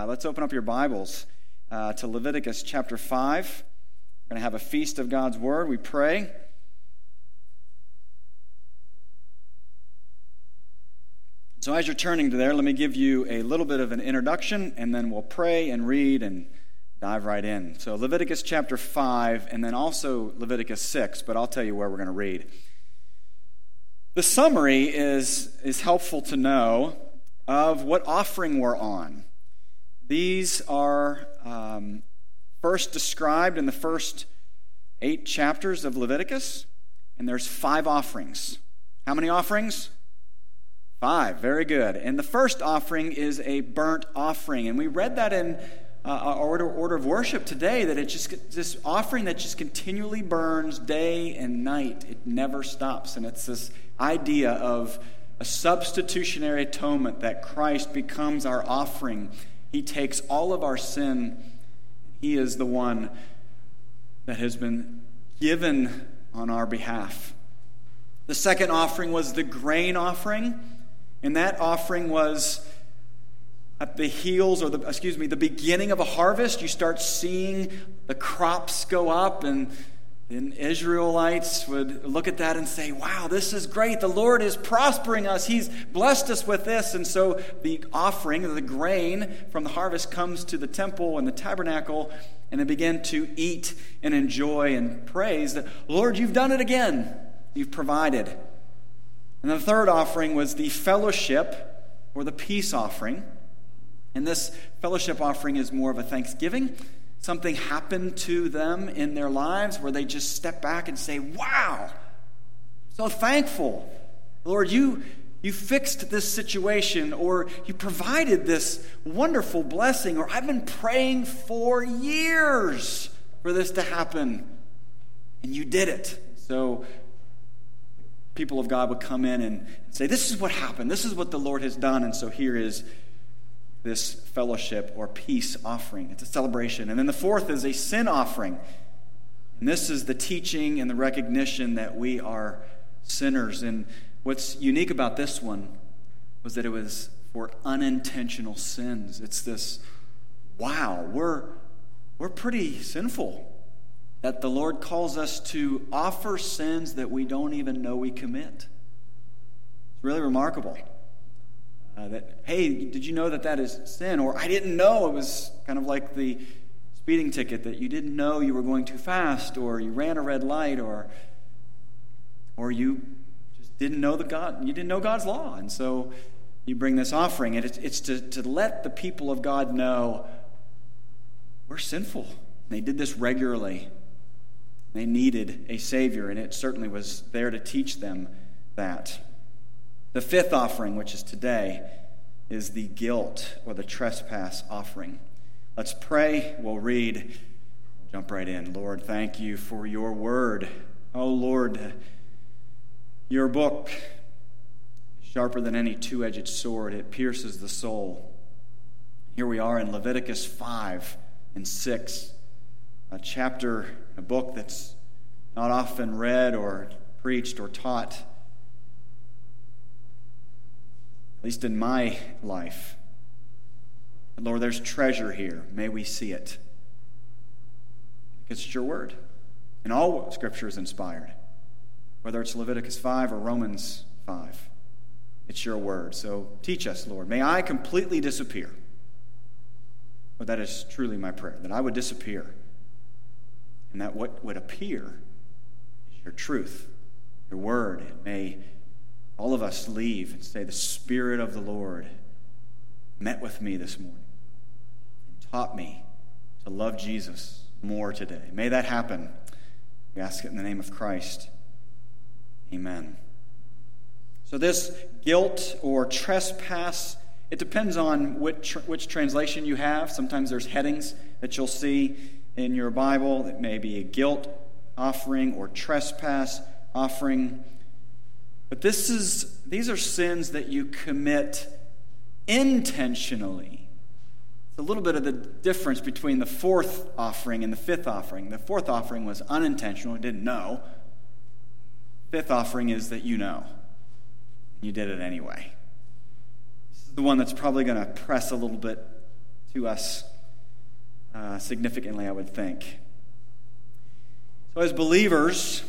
Let's open up your Bibles to Leviticus chapter 5. We're going to have a feast of God's Word. We pray. So as you're turning to there, let me give you a little bit of an introduction, and then we'll pray and read and dive right in. So Leviticus chapter 5, and then also Leviticus 6, but I'll tell you where we're going to read. The summary is helpful to know of what offering we're on. These are first described in the first 8 chapters of Leviticus, and there's 5 offerings. How many offerings? 5. Very good. And the first offering is a burnt offering, and we read that in our order of worship today, that it's just this offering that just continually burns day and night. It never stops, and it's this idea of a substitutionary atonement, that Christ becomes our offering. He takes all of our sin. He is the one that has been given on our behalf. The second offering was the grain offering, and that offering was at the heels, the beginning of a harvest. You start seeing the crops go up, and Israelites would look at that and say, wow, this is great. The Lord is prospering us. He's blessed us with this. And so the offering, the grain from the harvest, comes to the temple and the tabernacle, and they begin to eat and enjoy and praise that, Lord, you've done it again. You've provided. And the third offering was the fellowship or the peace offering. And this fellowship offering is more of a thanksgiving. Something happened to them in their lives where they just step back and say, wow, so thankful. Lord, you fixed this situation, or you provided this wonderful blessing, or I've been praying for years for this to happen, and you did it. So people of God would come in and say, this is what happened. This is what the Lord has done. And so here is this fellowship or peace offering. It's a celebration. And then the fourth is a sin offering. And this is the teaching and the recognition that we are sinners. And what's unique about this one was that it was for unintentional sins. It's this, wow, we're pretty sinful, that the Lord calls us to offer sins that we don't even know we commit. It's really remarkable. That, hey, did you know that is sin? Or I didn't know. It was kind of like the speeding ticket, that you didn't know you were going too fast, or you ran a red light, or you just didn't know you didn't know God's law. And so you bring this offering, and it's to let the people of God know we're sinful. They did this regularly. They needed a Savior, and it certainly was there to teach them that. The fifth offering, which is today, is the guilt or the trespass offering. Let's pray. We'll read. We'll jump right in. Lord, thank you for your word. Oh, Lord, your book is sharper than any two-edged sword. It pierces the soul. Here we are in Leviticus 5 and 6, a book that's not often read or preached or taught, at least in my life. But Lord, there's treasure here. May we see it. Because it's your word. And all Scripture is inspired. Whether it's Leviticus 5 or Romans 5. It's your word. So teach us, Lord. May I completely disappear. But that is truly my prayer. That I would disappear. And that what would appear is your truth. Your word. It may all of us leave and say, the Spirit of the Lord met with me this morning and taught me to love Jesus more today. May that happen. We ask it in the name of Christ. Amen. So this guilt or trespass, it depends on which translation you have. Sometimes there's headings that you'll see in your Bible that may be a guilt offering or trespass offering. But these are sins that you commit intentionally. It's a little bit of the difference between the fourth offering and the fifth offering. The fourth offering was unintentional, you didn't know. Fifth offering is that you know. You did it anyway. This is the one that's probably going to press a little bit to us significantly, I would think. So as believers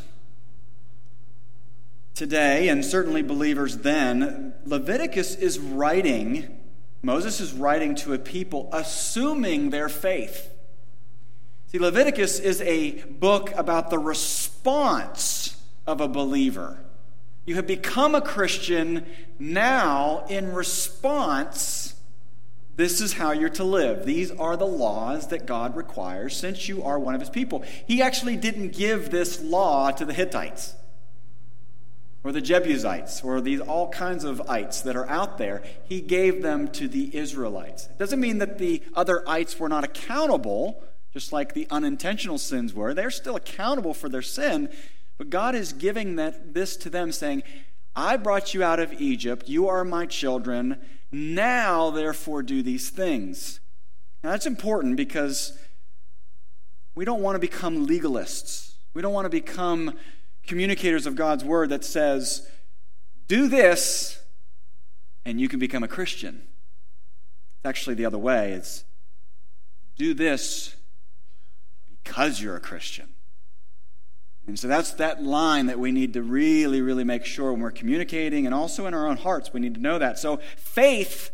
today, and certainly believers then, Leviticus is writing, Moses is writing to a people assuming their faith. See, Leviticus is a book about the response of a believer. You have become a Christian. Now, in response, this is how you're to live. These are the laws that God requires since you are one of his people. He actually didn't give this law to the Hittites or the Jebusites or these all kinds of ites that are out there. He gave them to the Israelites. It doesn't mean that the other ites were not accountable, just like the unintentional sins were. They're still accountable for their sin. But God is giving this to them, saying, I brought you out of Egypt. You are my children. Now, therefore, do these things. Now, that's important because we don't want to become legalists. We don't want to become communicators of God's word that says, do this, and you can become a Christian. It's actually the other way. It's do this because you're a Christian. And so that's that line that we need to really, really make sure when we're communicating, and also in our own hearts, we need to know that. So faith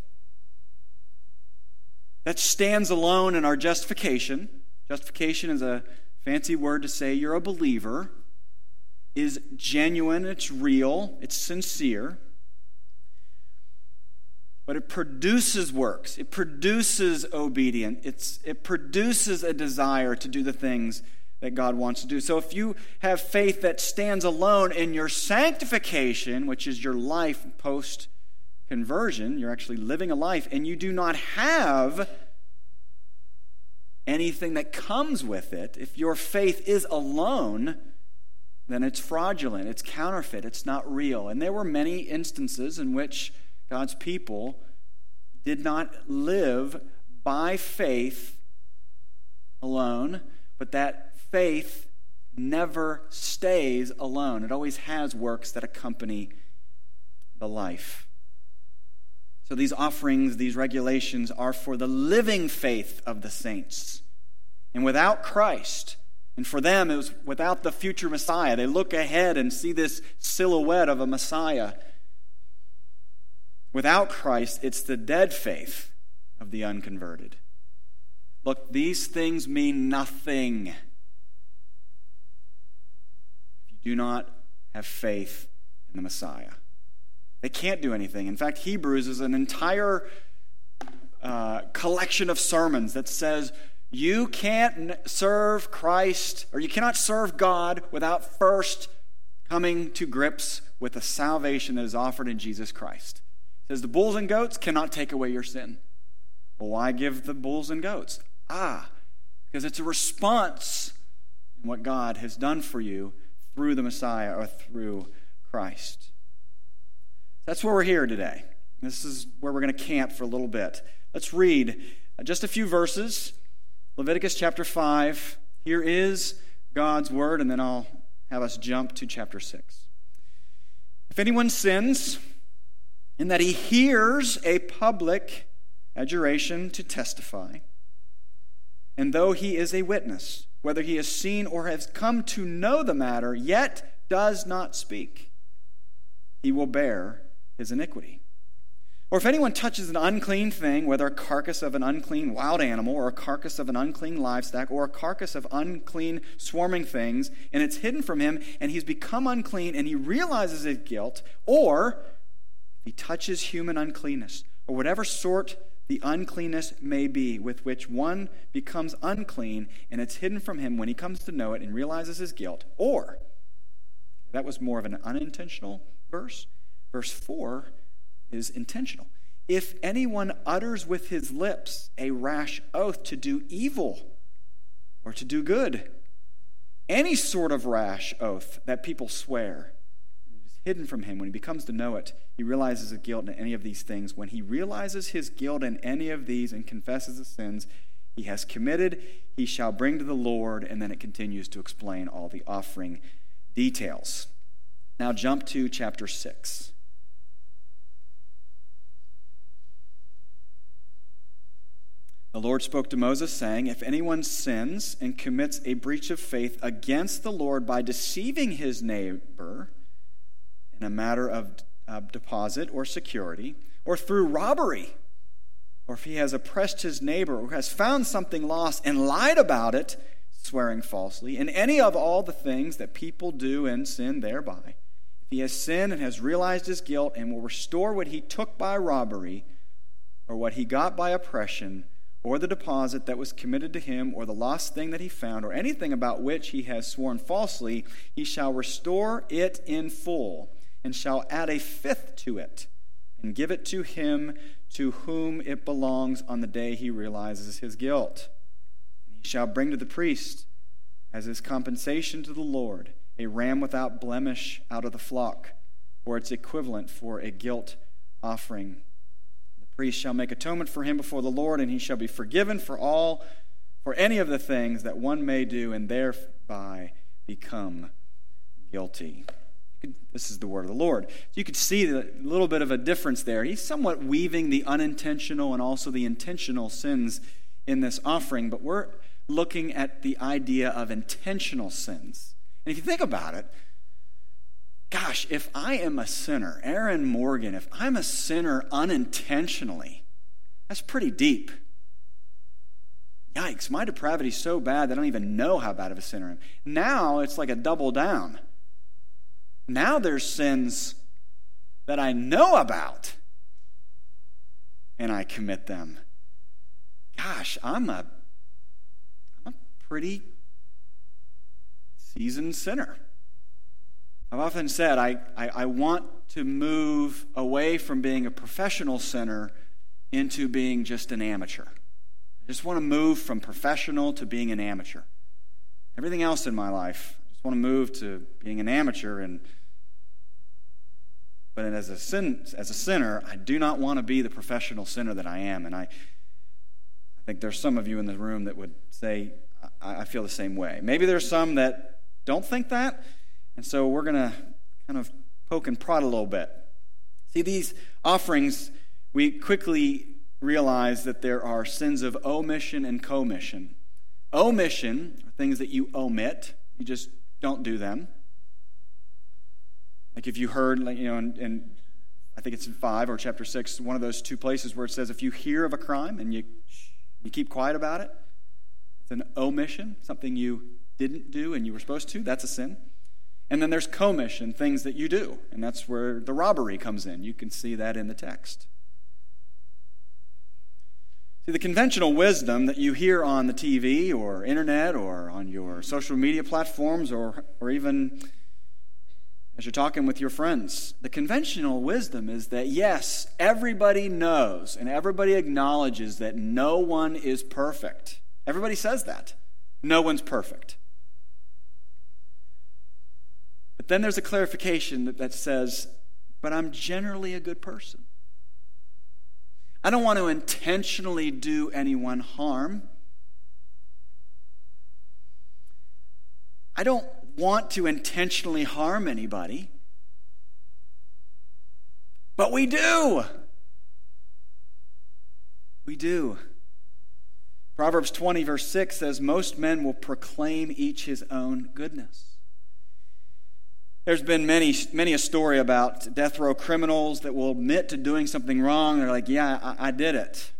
that stands alone in our justification is a fancy word to say you're a believer, is genuine, it's real, it's sincere, but it produces works, it produces obedience, it produces a desire to do the things that God wants to do. So if you have faith that stands alone in your sanctification, which is your life post-conversion, you're actually living a life, and you do not have anything that comes with it, if your faith is alone, then it's fraudulent, it's counterfeit, it's not real. And there were many instances in which God's people did not live by faith alone, but that faith never stays alone. It always has works that accompany the life. So these offerings, these regulations are for the living faith of the saints. And without Christ, and for them it was without the future Messiah. They look ahead and see this silhouette of a Messiah. Without Christ, it's the dead faith of the unconverted. Look, these things mean nothing do not have faith in the Messiah. They can't do anything. In fact, Hebrews is an entire collection of sermons that says you can't serve Christ, or you cannot serve God without first coming to grips with the salvation that is offered in Jesus Christ. It says the bulls and goats cannot take away your sin. Well, why give the bulls and goats? Because it's a response in what God has done for you through the Messiah or through Christ. That's where we're here today. This is where we're going to camp for a little bit. Let's read just a few verses. Leviticus chapter 5. Here is God's word, and then I'll have us jump to chapter 6. If anyone sins in that he hears a public adjuration to testify, and though he is a witness, whether he has seen or has come to know the matter, yet does not speak, he will bear his iniquity. Or if anyone touches an unclean thing, whether a carcass of an unclean wild animal, or a carcass of an unclean livestock, or a carcass of unclean swarming things, and it's hidden from him, and he's become unclean, and he realizes his guilt, or if he touches human uncleanness, or whatever sort the uncleanness may be with which one becomes unclean, and it's hidden from him when he comes to know it and realizes his guilt. Or, that was more of an unintentional verse. Verse 4 is intentional. If anyone utters with his lips a rash oath to do evil or to do good, any sort of rash oath that people swear, hidden from him. When he becomes to know it, he realizes his guilt in any of these things. When he realizes his guilt in any of these and confesses the sins he has committed, he shall bring to the Lord, and then it continues to explain all the offering details. Now jump to chapter 6. The Lord spoke to Moses, saying, if anyone sins and commits a breach of faith against the Lord by deceiving his neighbor in a matter of deposit or security, or through robbery, or if he has oppressed his neighbor or has found something lost and lied about it, swearing falsely, in any of all the things that people do and sin thereby, if he has sinned and has realized his guilt and will restore what he took by robbery or what he got by oppression, or the deposit that was committed to him, or the lost thing that he found, or anything about which he has sworn falsely, he shall restore it in full, and shall add a fifth to it, and give it to him to whom it belongs on the day he realizes his guilt. And he shall bring to the priest, as his compensation to the Lord, a ram without blemish out of the flock, or its equivalent for a guilt offering. The priest shall make atonement for him before the Lord, and he shall be forgiven for any of the things that one may do, and thereby become guilty. This is the word of the Lord. So you could see a little bit of a difference there. He's somewhat weaving the unintentional and also the intentional sins in this offering, but we're looking at the idea of intentional sins. And if you think about it, gosh, if I am a sinner, Aaron Morgan, if I'm a sinner unintentionally, that's pretty deep. Yikes, my depravity is so bad that I don't even know how bad of a sinner I am. Now it's like a double down. Now there's sins that I know about, and I commit them. Gosh, I'm a pretty seasoned sinner. I've often said I want to move away from being a professional sinner into being just an amateur. I just want to move from professional to being an amateur. Everything else in my life, I just want to move to being an amateur. But as a sinner, I do not want to be the professional sinner that I am. And I think there's some of you in the room that would say, I feel the same way. Maybe there's some that don't think that. And so we're going to kind of poke and prod a little bit. See, these offerings, we quickly realize that there are sins of omission and commission. Omission are things that you omit. You just don't do them. Like if you heard, and I think it's in 5 or chapter 6, one of those two places where it says if you hear of a crime and you keep quiet about it, it's an omission, something you didn't do and you were supposed to. That's a sin. And then there's commission, things that you do. And that's where the robbery comes in. You can see that in the text. See, the conventional wisdom that you hear on the TV or internet or on your social media platforms or even as you're talking with your friends, the conventional wisdom is that, yes, everybody knows and everybody acknowledges that no one is perfect. Everybody says that. No one's perfect. But then there's a clarification that says, but I'm generally a good person. I don't want to intentionally do anyone harm. I don't want to intentionally harm anybody. But we do. We do. Proverbs 20, verse 6 says, most men will proclaim each his own goodness. There's been many a story about death row criminals that will admit to doing something wrong. They're like, yeah, I did it.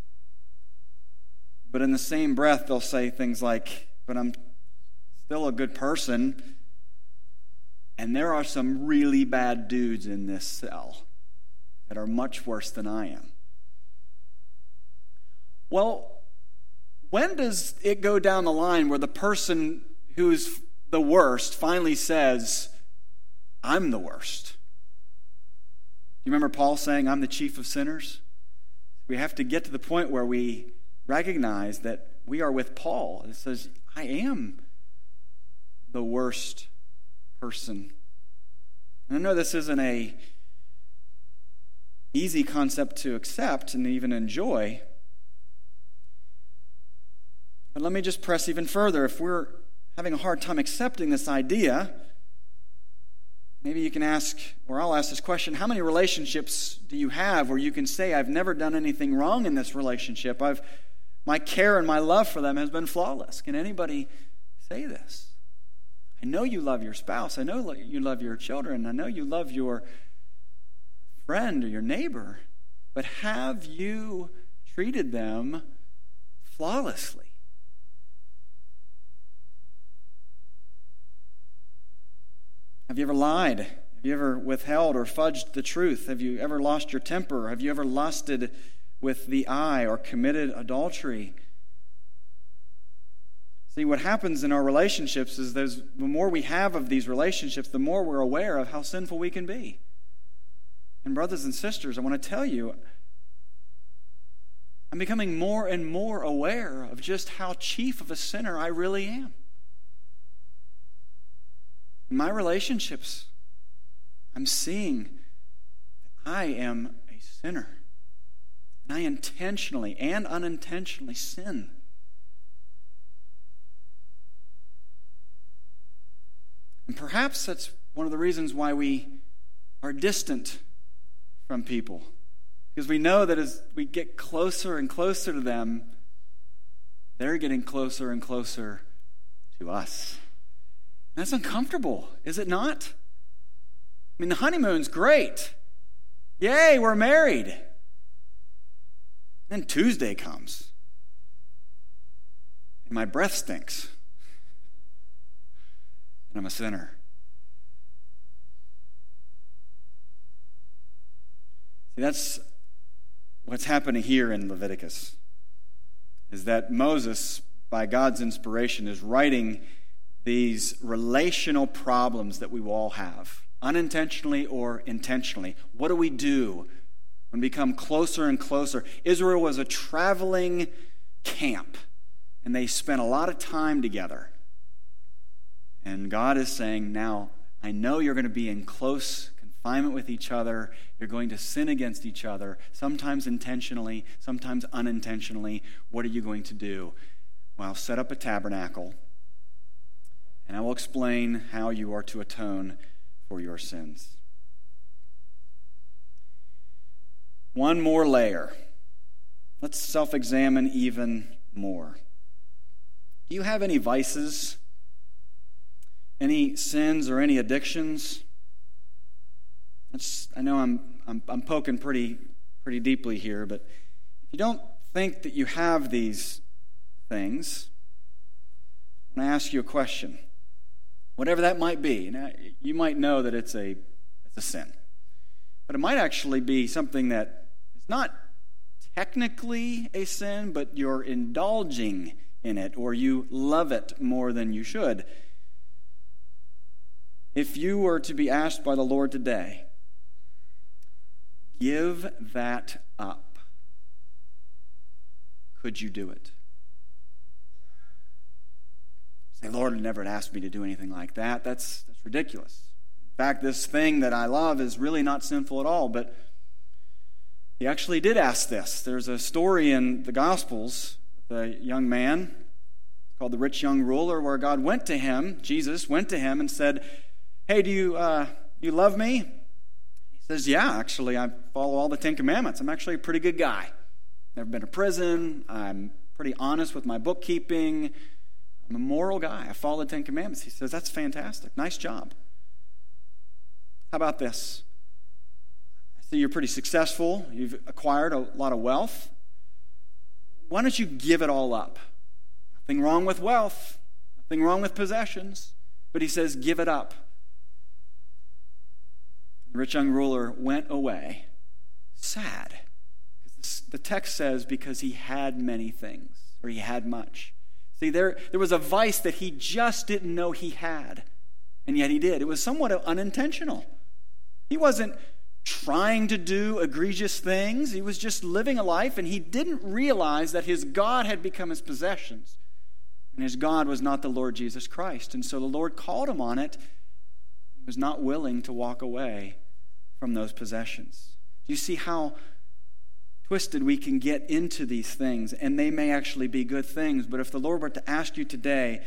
But in the same breath, they'll say things like, but I'm still a good person. And there are some really bad dudes in this cell that are much worse than I am. Well, when does it go down the line where the person who's the worst finally says, I'm the worst? You remember Paul saying, I'm the chief of sinners? We have to get to the point where we recognize that we are with Paul. It says, I am the worst person. And I know this isn't an easy concept to accept and even enjoy. But let me just press even further. If we're having a hard time accepting this idea, maybe you can ask, or I'll ask this question, how many relationships do you have where you can say, I've never done anything wrong in this relationship? I've My care and my love for them has been flawless. Can anybody say this? I know you love your spouse. I know you love your children. I know you love your friend or your neighbor. But have you treated them flawlessly? Have you ever lied? Have you ever withheld or fudged the truth? Have you ever lost your temper? Have you ever lusted with the eye or committed adultery? See, what happens in our relationships is the more we have of these relationships, the more we're aware of how sinful we can be. And brothers and sisters, I want to tell you, I'm becoming more and more aware of just how chief of a sinner I really am. In my relationships, I'm seeing that I am a sinner. And I intentionally and unintentionally sin. And perhaps that's one of the reasons why we are distant from people. Because we know that as we get closer and closer to them, they're getting closer and closer to us. And that's uncomfortable, is it not? I mean, the honeymoon's great. Yay, we're married. Then Tuesday comes. And my breath stinks. And I'm a sinner. See, that's what's happening here in Leviticus. Is that Moses, by God's inspiration, is writing these relational problems that we all have, unintentionally or intentionally. What do we do when we become closer and closer? Israel was a traveling camp, and they spent a lot of time together. And God is saying, now, I know you're going to be in close confinement with each other. You're going to sin against each other, sometimes intentionally, sometimes unintentionally. What are you going to do? Well, set up a tabernacle, and I will explain how you are to atone for your sins. One more layer. Let's self-examine even more. Do you have any vices? Any sins or any addictions? I know I'm poking pretty deeply here, but if you don't think that you have these things, I want to ask you a question. Whatever that might be, now, you might know that it's a sin, but it might actually be something that is not technically a sin, but you're indulging in it, or you love it more than you should. If you were to be asked by the Lord today, give that up, could you do it? Say, Lord never asked me to do anything like that. That's ridiculous. In fact, this thing that I love is really not sinful at all, but he actually did ask this. There's a story in the Gospels with a young man called the rich young ruler where God went to him, Jesus went to him and said, hey, do you love me? He says, yeah, actually, I follow all the 10 Commandments. I'm actually a pretty good guy. Never been to prison. I'm pretty honest with my bookkeeping. I'm a moral guy. I follow the 10 Commandments. He says, that's fantastic. Nice job. How about this? I see you're pretty successful. You've acquired a lot of wealth. Why don't you give it all up? Nothing wrong with wealth. Nothing wrong with possessions. But he says, give it up. The rich young ruler went away sad. The text says because he had many things, or he had much. See, there was a vice that he just didn't know he had, and yet he did. It was somewhat unintentional. He wasn't trying to do egregious things. He was just living a life, and he didn't realize that his God had become his possessions, and his God was not the Lord Jesus Christ. And so the Lord called him on it. He was not willing to walk away from those possessions. Do you see how twisted we can get into these things? And they may actually be good things, but if the Lord were to ask you today,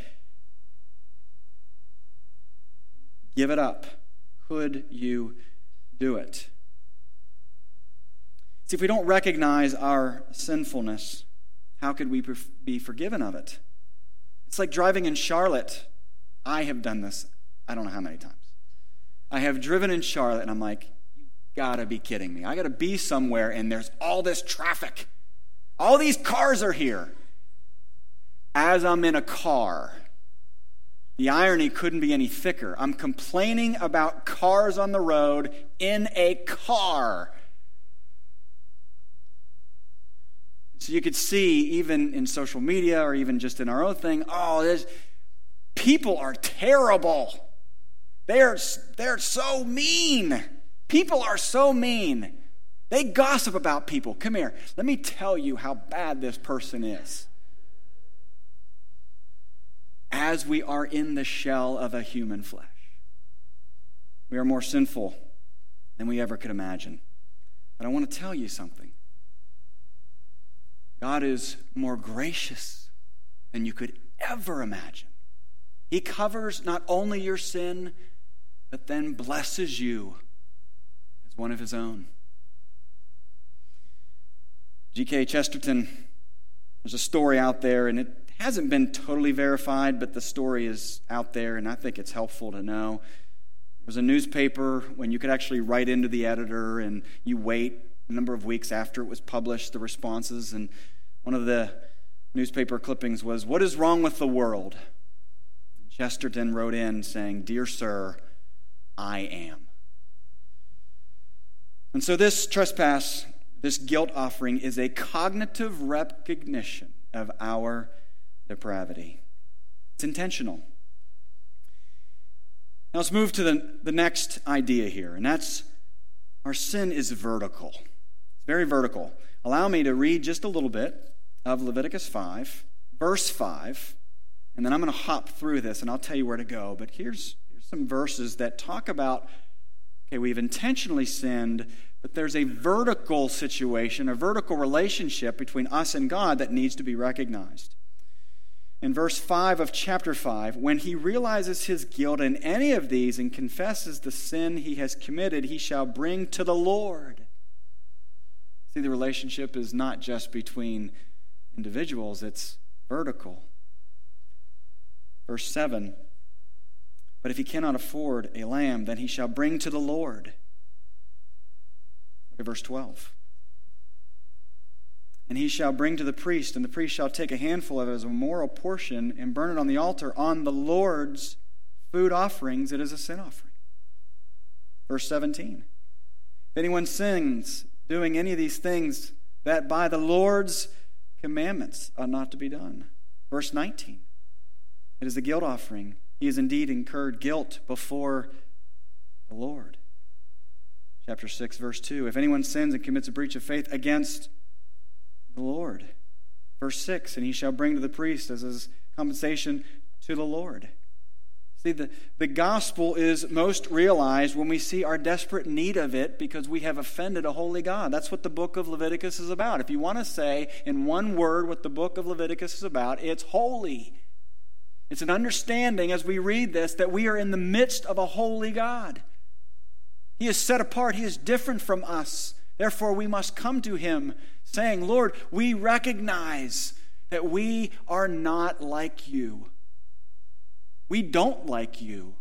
give it up, could you do it? See, if we don't recognize our sinfulness how could we be forgiven of it? It's like driving in Charlotte. I have done this, I don't know how many times. I have driven in Charlotte, and I'm like, you gotta be kidding me. I gotta be somewhere, and there's all this traffic. All these cars are here. As I'm in a car, the irony couldn't be any thicker. I'm complaining about cars on the road in a car. So you could see, even in social media or even just in our own thing, people are terrible. They're so mean. People are so mean. They gossip about people. Come here. Let me tell you how bad this person is. As we are in the shell of a human flesh, we are more sinful than we ever could imagine. But I want to tell you something. God is more gracious than you could ever imagine. He covers not only your sin, but then blesses you as one of his own. G.K. Chesterton, there's a story out there, and it hasn't been totally verified, but the story is out there, and I think it's helpful to know. There was a newspaper when you could actually write into the editor, and you wait a number of weeks after it was published, the responses, and one of the newspaper clippings was, "What is wrong with the world?" And Chesterton wrote in saying, "Dear sir, I am." And so this trespass, this guilt offering, is a cognitive recognition of our depravity. It's intentional. Now let's move to the next idea here, and that's our sin is vertical. It's very vertical. Allow me to read just a little bit of Leviticus 5, verse 5, and then I'm going to hop through this, and I'll tell you where to go. But here's some verses that talk about, okay, we've intentionally sinned, but there's a vertical situation, a vertical relationship between us and God that needs to be recognized. In verse 5 of chapter 5, when he realizes his guilt in any of these and confesses the sin he has committed, he shall bring to the Lord. See, the relationship is not just between individuals, it's vertical. Verse 7, but if he cannot afford a lamb, then he shall bring to the Lord. Look at verse 12. And he shall bring to the priest, and the priest shall take a handful of it as a memorial portion and burn it on the altar on the Lord's food offerings. It is a sin offering. Verse 17. If anyone sins doing any of these things, that by the Lord's commandments ought not to be done. Verse 19. It is a guilt offering. He has indeed incurred guilt before the Lord. Chapter 6, verse 2. If anyone sins and commits a breach of faith against the Lord. Verse 6, and he shall bring to the priest as his compensation to the Lord. See, the gospel is most realized when we see our desperate need of it because we have offended a holy God. That's what the book of Leviticus is about. If you want to say in one word what the book of Leviticus is about, it's holy. It's an understanding as we read this that we are in the midst of a holy God. He is set apart. He is different from us. Therefore, we must come to him saying, Lord, we recognize that we are not like you. We don't like you.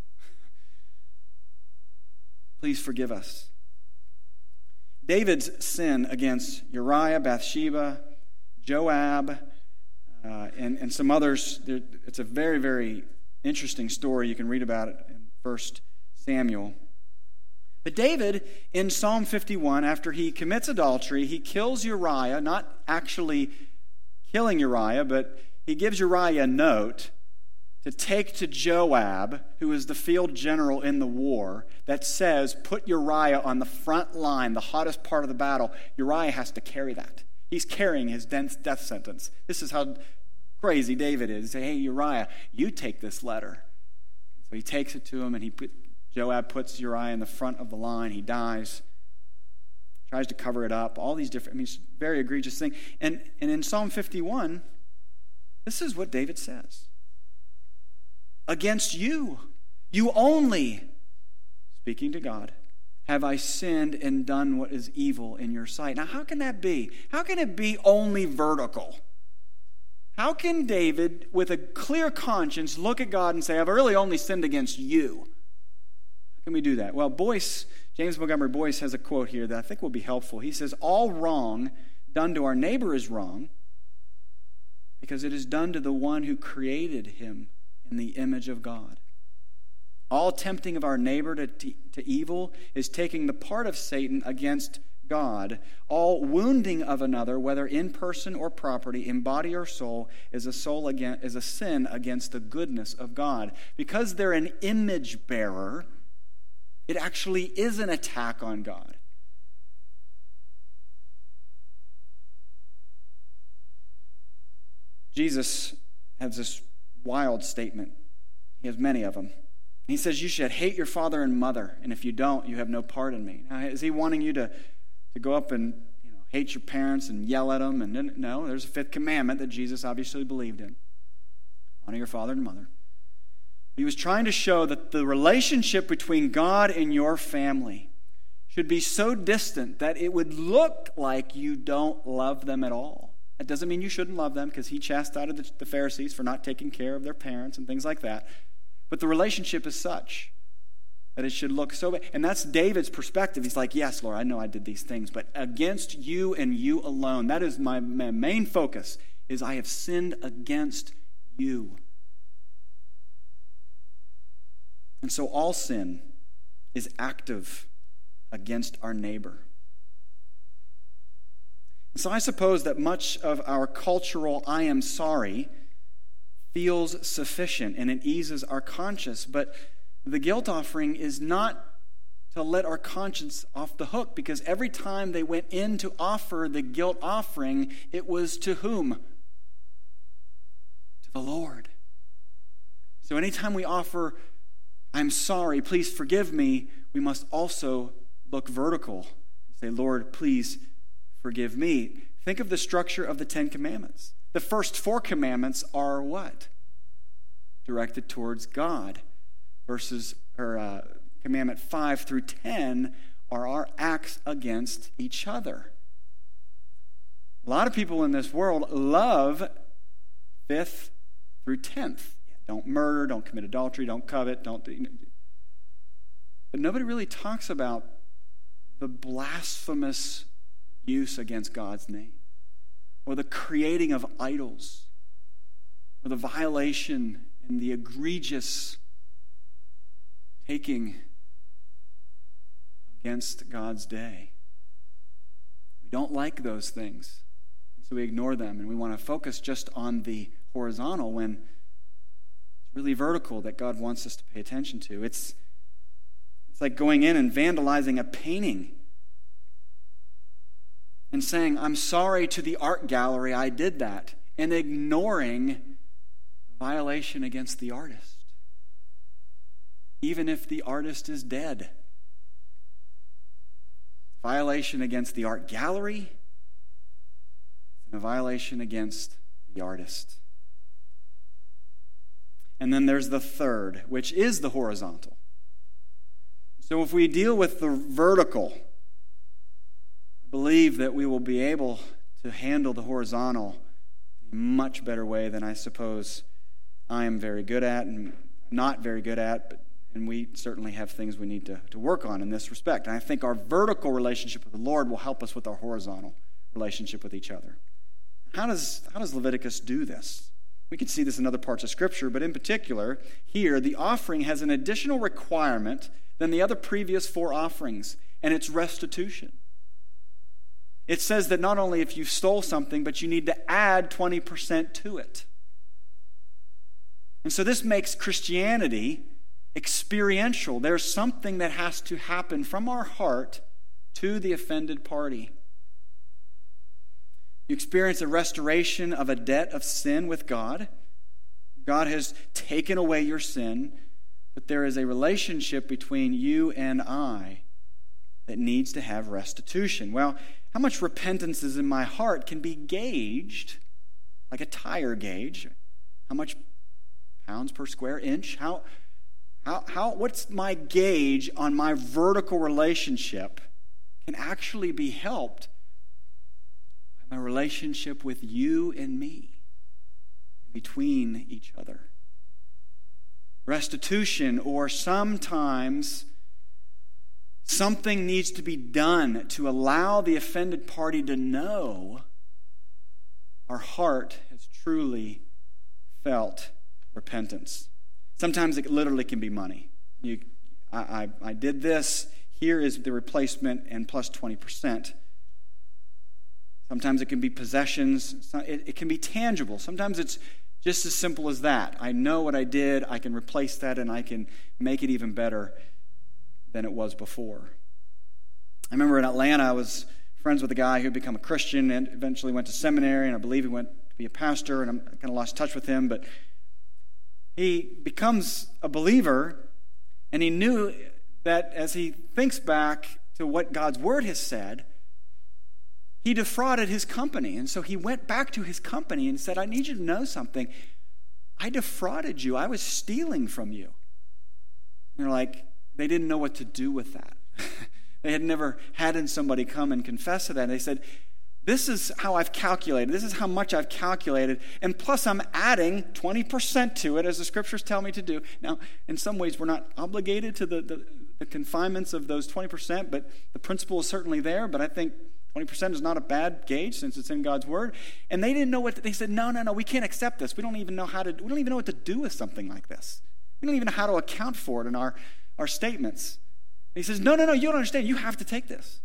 Please forgive us. David's sin against Uriah, Bathsheba, Joab, and some others, it's a very, very interesting story. You can read about it in 1 Samuel. But David, in Psalm 51, after he commits adultery, he kills Uriah, not actually killing Uriah, but he gives Uriah a note to take to Joab, who is the field general in the war, that says, put Uriah on the front line, the hottest part of the battle. Uriah has to carry that. He's carrying his death sentence. This is how crazy David is. He says, hey, Uriah, you take this letter. So he takes it to him, and Joab puts Uriah in the front of the line. He dies. Tries to cover it up. All these different, it's a very egregious thing. And in Psalm 51, this is what David says. Against you, you only, speaking to God, have I sinned and done what is evil in your sight. Now, how can that be? How can it be only vertical? How can David, with a clear conscience, look at God and say, I've really only sinned against you? How can we do that? Well, James Montgomery Boyce has a quote here that I think will be helpful. He says, all wrong done to our neighbor is wrong because it is done to the one who created him in the image of God. All tempting of our neighbor to evil is taking the part of Satan against God. All wounding of another, whether in person or property, in body or soul, is a sin against the goodness of God. Because they're an image bearer, it actually is an attack on God. Jesus has this wild statement. He has many of them. He says, you should hate your father and mother, and if you don't, you have no part in me. Now, is he wanting you to go up and hate your parents and yell at them? And no, there's a fifth commandment that Jesus obviously believed in. Honor your father and mother. He was trying to show that the relationship between God and your family should be so distant that it would look like you don't love them at all. That doesn't mean you shouldn't love them, because he chastised the Pharisees for not taking care of their parents and things like that. But the relationship is such that it should look so bad. And that's David's perspective. He's like, yes, Lord, I know I did these things, but against you and you alone. That is my main focus, is I have sinned against you. And so all sin is active against our neighbor. And so I suppose that much of our cultural I am sorry feels sufficient and it eases our conscience, but the guilt offering is not to let our conscience off the hook, because every time they went in to offer the guilt offering, it was to whom? To the Lord. So anytime we offer, I'm sorry, please forgive me, we must also look vertical and say, Lord, please forgive me. Think of the structure of the Ten Commandments. The first 4 commandments are what? Directed towards God. Commandment 5 through 10 are our acts against each other. A lot of people in this world love 5th through 10th. Don't murder, don't commit adultery, don't covet, don't. But nobody really talks about the blasphemous use against God's name, or the creating of idols, or the violation and the egregious taking against God's day. We don't like those things, so we ignore them, and we want to focus just on the horizontal when it's really vertical that God wants us to pay attention to. It's like going in and vandalizing a painting and saying, I'm sorry to the art gallery I did that, and ignoring the violation against the artist, even if the artist is dead. Violation against the art gallery and a violation against the artist. And then there's the third, which is the horizontal. So if we deal with the vertical, I believe that we will be able to handle the horizontal in a much better way than I suppose I am very good at and not very good at, and we certainly have things we need to work on in this respect. And I think our vertical relationship with the Lord will help us with our horizontal relationship with each other. How does Leviticus do this? We can see this in other parts of Scripture, but in particular, here, the offering has an additional requirement than the other previous 4 offerings, and it's restitution. It says that not only if you stole something, but you need to add 20% to it. And so this makes Christianity experiential. There's something that has to happen from our heart to the offended party. You experience a restoration of a debt of sin with God. God has taken away your sin, but there is a relationship between you and I that needs to have restitution. Well, how much repentance is in my heart can be gauged like a tire gauge. How much pounds per square inch? What's my gauge on my vertical relationship can actually be helped by my relationship with you and me. between each other. Restitution, or sometimes something needs to be done to allow the offended party to know our heart has truly felt repentance. Sometimes it literally can be money. I did this. Here is the replacement and plus 20%. Sometimes it can be possessions. It can be tangible. Sometimes it's just as simple as that. I know what I did. I can replace that, and I can make it even better than it was before. I remember in Atlanta, I was friends with a guy who had become a Christian and eventually went to seminary, and I believe he went to be a pastor, and I kind of lost touch with him, but he becomes a believer, and he knew that as he thinks back to what God's word has said, he defrauded his company. And so he went back to his company and said, I need you to know something. I defrauded you. I was stealing from you. And they're like, they didn't know what to do with that. They had never had somebody come and confess to that. And they said, this is how I've calculated. This is how much I've calculated. And plus I'm adding 20% to it, as the scriptures tell me to do. Now, in some ways, we're not obligated to the confinements of those 20%, but the principle is certainly there. But I think 20% is not a bad gauge since it's in God's word. And they didn't know what they said, no, we can't accept this. We don't even know what to do with something like this. We don't even know how to account for it in our statements. And he says, no, you don't understand. You have to take this.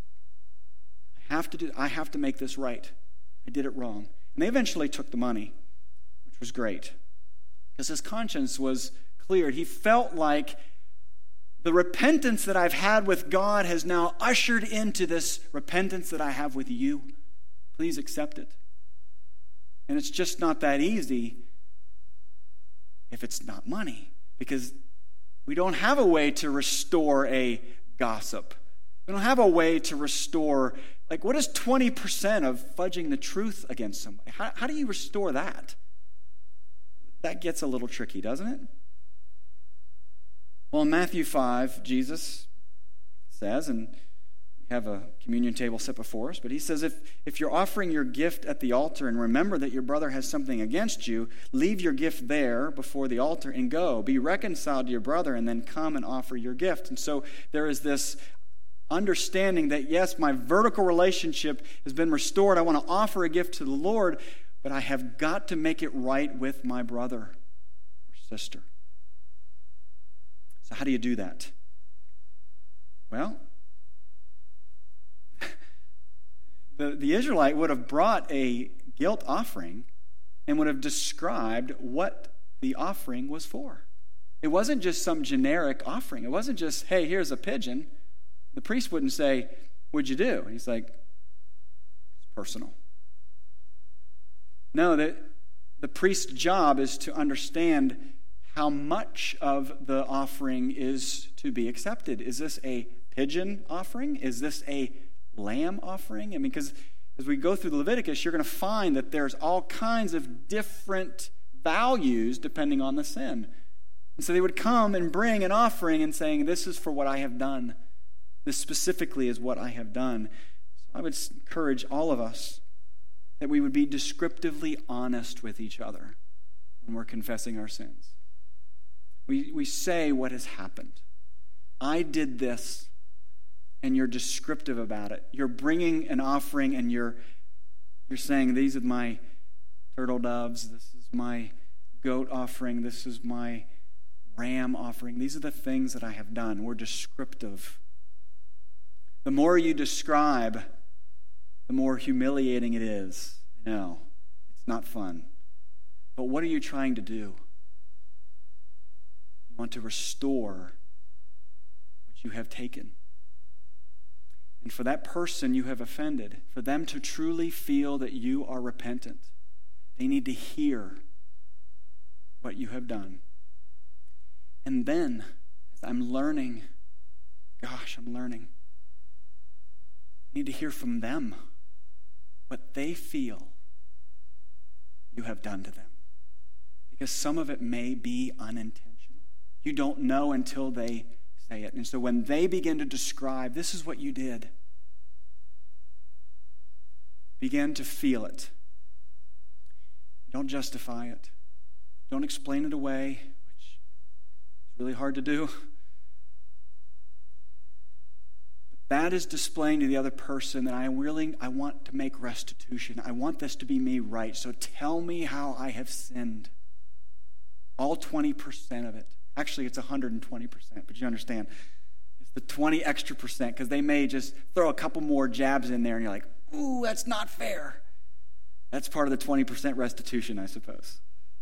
I have to make this right. I did it wrong. And they eventually took the money, which was great, because his conscience was cleared. He felt like the repentance that I've had with God has now ushered into this repentance that I have with you. Please accept it. And it's just not that easy if it's not money, because we don't have a way to restore a gossip. We don't have a way to restore, like, what is 20% of fudging the truth against somebody? How do you restore that? That gets a little tricky, doesn't it? Well, in Matthew 5, Jesus says, and we have a communion table set before us, but he says, if you're offering your gift at the altar and remember that your brother has something against you, leave your gift there before the altar and go. Be reconciled to your brother and then come and offer your gift. And so there is this understanding that, yes, my vertical relationship has been restored. I want to offer a gift to the Lord, but I have got to make it right with my brother or sister. So how do you do that? Well, the Israelite would have brought a guilt offering and would have described what the offering was for. It wasn't just some generic offering. It wasn't just, hey, here's a pigeon. The priest wouldn't say, what'd you do? He's like, it's personal. No, the priest's job is to understand how much of the offering is to be accepted. Is this a pigeon offering? Is this a lamb offering? I mean, because as we go through the Leviticus, you're going to find that there's all kinds of different values depending on the sin. And so they would come and bring an offering and saying, this is for what I have done. This specifically is what I have done. So I would encourage all of us that we would be descriptively honest with each other when we're confessing our sins. We say what has happened. I did this, and you're descriptive about it. You're bringing an offering, and you're saying, these are my turtle doves. This is my goat offering. This is my ram offering. These are the things that I have done. We're descriptive. The more you describe, the more humiliating it is. I know. It's not fun. But what are you trying to do? You want to restore what you have taken. And for that person you have offended, for them to truly feel that you are repentant, they need to hear what you have done. And then, as I'm learning, I need to hear from them what they feel you have done to them. Because some of it may be unintentional. You don't know until they say it. And so when they begin to describe, this is what you did, begin to feel it. Don't justify it. Don't explain it away, which is really hard to do. But that is displaying to the other person that I want to make restitution. I want this to be me right. So tell me how I have sinned. All 20% of it. Actually, it's 120%, but you understand. It's the 20 extra percent, because they may just throw a couple more jabs in there, and you're like, ooh, that's not fair. That's part of the 20% restitution, I suppose.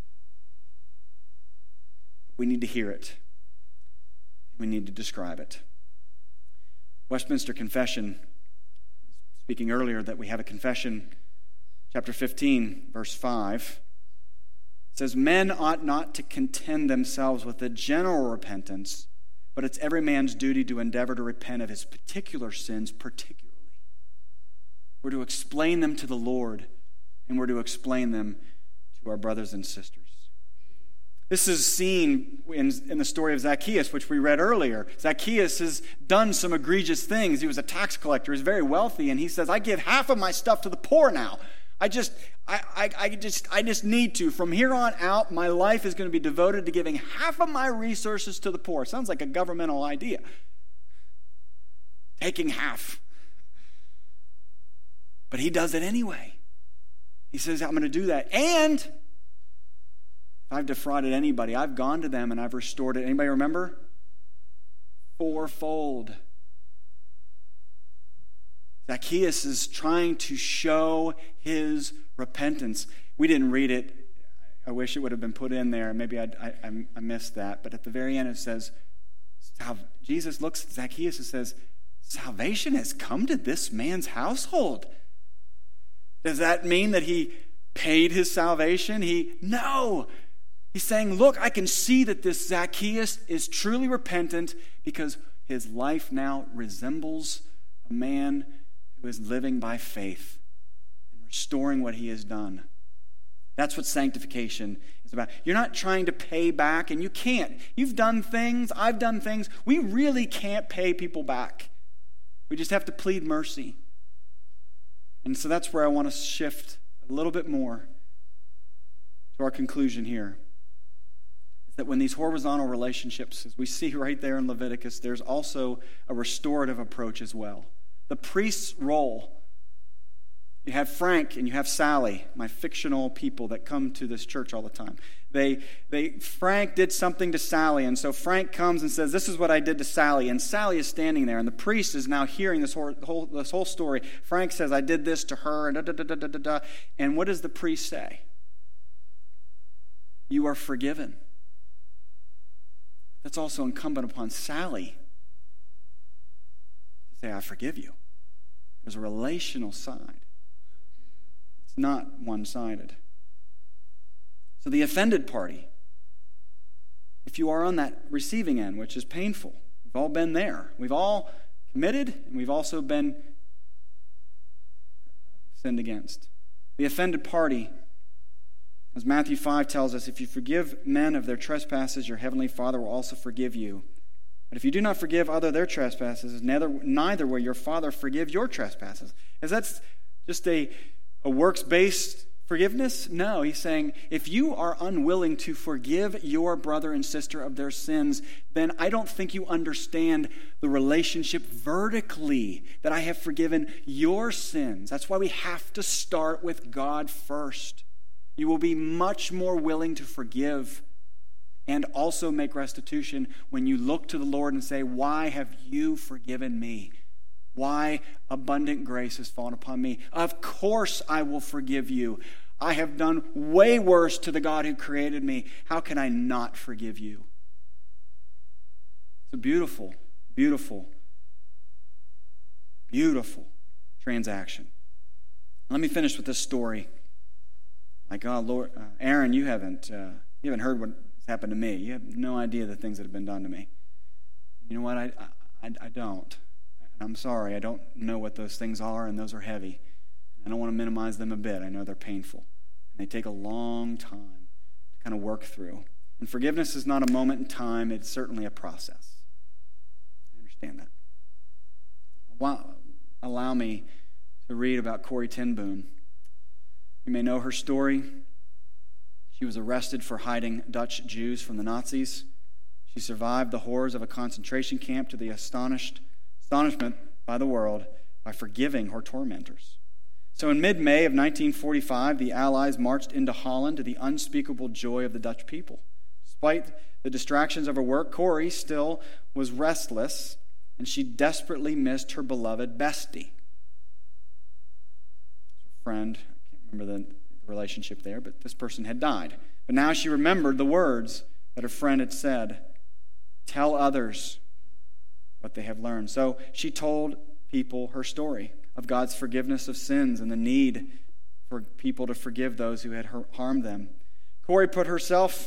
We need to hear it. We need to describe it. Westminster Confession, speaking earlier that we have a confession, chapter 15, verse 5, says, men ought not to contend themselves with a general repentance, but it's every man's duty to endeavor to repent of his particular sins particularly. We're to explain them to the Lord, and we're to explain them to our brothers and sisters. This is seen in the story of Zacchaeus, which we read earlier. Zacchaeus has done some egregious things. He was a tax collector. He's very wealthy, and he says, I give half of my stuff to the poor now. I just need to. From here on out, my life is going to be devoted to giving half of my resources to the poor. Sounds like a governmental idea. Taking half. But he does it anyway. He says, I'm going to do that. And if I've defrauded anybody, I've gone to them and I've restored it. Anybody remember? Fourfold. Zacchaeus is trying to show his repentance. We didn't read it. I wish it would have been put in there. Maybe I missed that. But at the very end it says, Jesus looks at Zacchaeus and says, salvation has come to this man's household. Does that mean that he paid his salvation? No. He's saying, look, I can see that this Zacchaeus is truly repentant because his life now resembles a man who is living by faith and restoring what he has done. That's what sanctification is about. You're not trying to pay back, and you can't. You've done things, I've done things. We really can't pay people back. We just have to plead mercy. And so that's where I want to shift a little bit more to our conclusion here. Is that when these horizontal relationships, as we see right there in Leviticus, there's also a restorative approach as well. The priest's role. You have Frank and you have Sally, my fictional people that come to this church all the time. Frank did something to Sally, and so Frank comes and says, this is what I did to Sally. And Sally is standing there, and the priest is now hearing this whole story. Frank says, I did this to her, and da-da-da-da-da-da. And what does the priest say? You are forgiven. That's also incumbent upon Sally to say, I forgive you. There's a relational side. It's not one-sided. So the offended party, if you are on that receiving end, which is painful, we've all been there. We've all committed, and we've also been sinned against. The offended party, as Matthew 5 tells us, if you forgive men of their trespasses, your heavenly Father will also forgive you. But if you do not forgive other their trespasses, neither will your Father forgive your trespasses. Is that just a works-based forgiveness? No, he's saying, if you are unwilling to forgive your brother and sister of their sins, then I don't think you understand the relationship vertically, that I have forgiven your sins. That's why we have to start with God first. You will be much more willing to forgive and also make restitution when you look to the Lord and say, why have you forgiven me? Why abundant grace has fallen upon me? Of course I will forgive you. I have done way worse to the God who created me. How can I not forgive you? It's a beautiful, beautiful, beautiful transaction. Let me finish with this story. My God, Lord, Aaron, you haven't heard what has happened to me. You have no idea the things that have been done to me. You know what? I don't. I'm sorry. I don't know what those things are, and those are heavy. I don't want to minimize them a bit. I know they're painful. And they take a long time to kind of work through. And forgiveness is not a moment in time. It's certainly a process. I understand that. Allow me to read about Corrie ten Boom. You may know her story. She was arrested for hiding Dutch Jews from the Nazis. She survived the horrors of a concentration camp to the astonishment by the world by forgiving her tormentors. So in mid-May of 1945, the Allies marched into Holland to the unspeakable joy of the Dutch people. Despite the distractions of her work, Corrie still was restless, and she desperately missed her beloved bestie. Her friend, I can't remember the relationship there, but this person had died. But now she remembered the words that her friend had said, "Tell others what they have learned." So she told people her story of God's forgiveness of sins and the need for people to forgive those who had harmed them. Corrie herself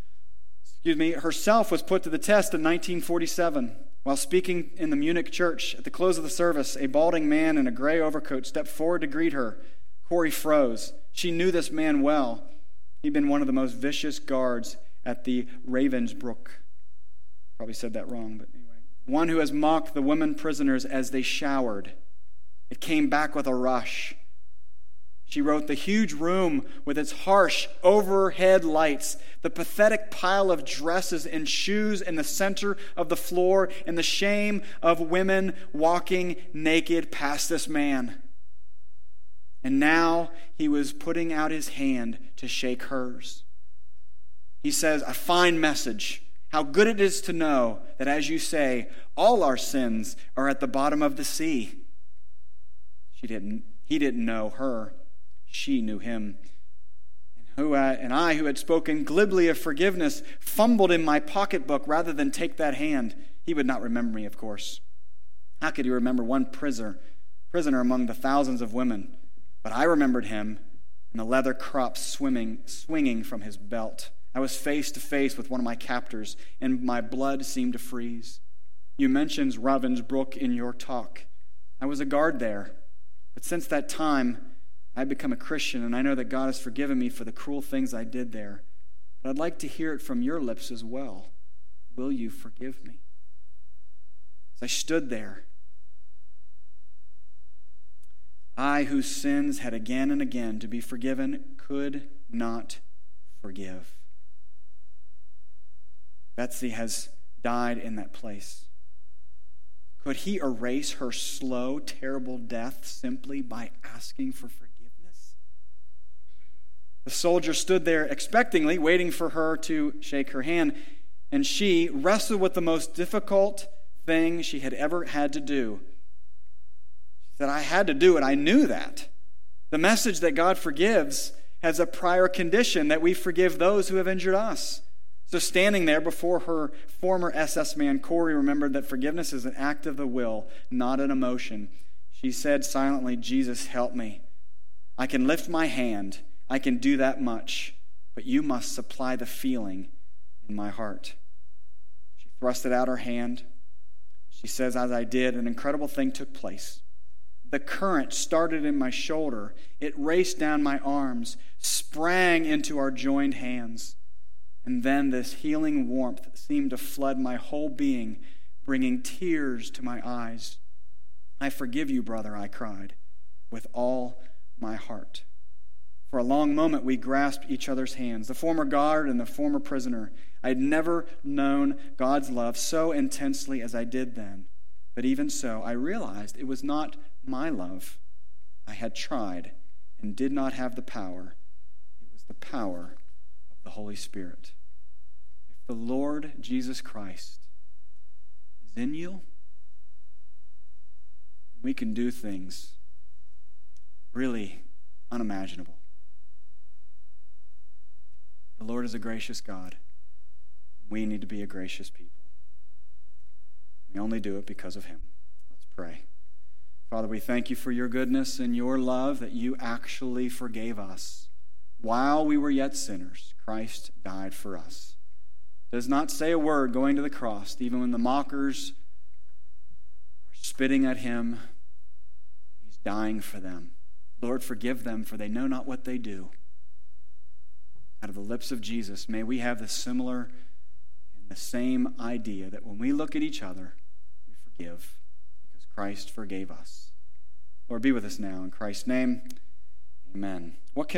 was put to the test in 1947. While speaking in the Munich church, at the close of the service, a balding man in a gray overcoat stepped forward to greet her. Corrie froze. She knew this man well. He'd been one of the most vicious guards at the Ravensbrück. Probably said that wrong, but anyway. One who has mocked the women prisoners as they showered. It came back with a rush. She wrote, the huge room with its harsh overhead lights, the pathetic pile of dresses and shoes in the center of the floor, and the shame of women walking naked past this man. And now he was putting out his hand to shake hers. He says, a fine message. How good it is to know that, as you say, all our sins are at the bottom of the sea. He didn't know her. She knew him. And I, who had spoken glibly of forgiveness, fumbled in my pocketbook rather than take that hand. He would not remember me, of course. How could he remember one prisoner among the thousands of women? But I remembered him, and the leather crop swinging from his belt. I was face to face with one of my captors, and my blood seemed to freeze. You mentioned Ravensbrück in your talk. I was a guard there. But since that time, I've become a Christian, and I know that God has forgiven me for the cruel things I did there. But I'd like to hear it from your lips as well. Will you forgive me? As I stood there, I, whose sins had again and again to be forgiven, could not forgive. Betsy has died in that place. Could he erase her slow, terrible death simply by asking for forgiveness? The soldier stood there expectingly, waiting for her to shake her hand, and she wrestled with the most difficult thing she had ever had to do. She said, I had to do it. I knew that. The message that God forgives has a prior condition that we forgive those who have injured us. So standing there before her former SS man, Corrie remembered that forgiveness is an act of the will, not an emotion. She said silently, Jesus, help me. I can lift my hand. I can do that much. But you must supply the feeling in my heart. She thrusted out her hand. She says, as I did, an incredible thing took place. The current started in my shoulder. It raced down my arms, sprang into our joined hands. And then this healing warmth seemed to flood my whole being, bringing tears to my eyes. I forgive you, brother, I cried, with all my heart. For a long moment, we grasped each other's hands, the former guard and the former prisoner. I had never known God's love so intensely as I did then. But even so, I realized it was not my love. I had tried and did not have the power. It was the power of the Holy Spirit. The Lord Jesus Christ is in you, we can do things really unimaginable. The Lord is a gracious God. We need to be a gracious people. We only do it because of him. Let's pray. Father, we thank you for your goodness and your love that you actually forgave us. While we were yet sinners, Christ died for us. Does not say a word going to the cross, even when the mockers are spitting at him. He's dying for them. Lord, forgive them, for they know not what they do. Out of the lips of Jesus, may we have the similar and the same idea that when we look at each other, we forgive because Christ forgave us. Lord, be with us now. In Christ's name, amen. What can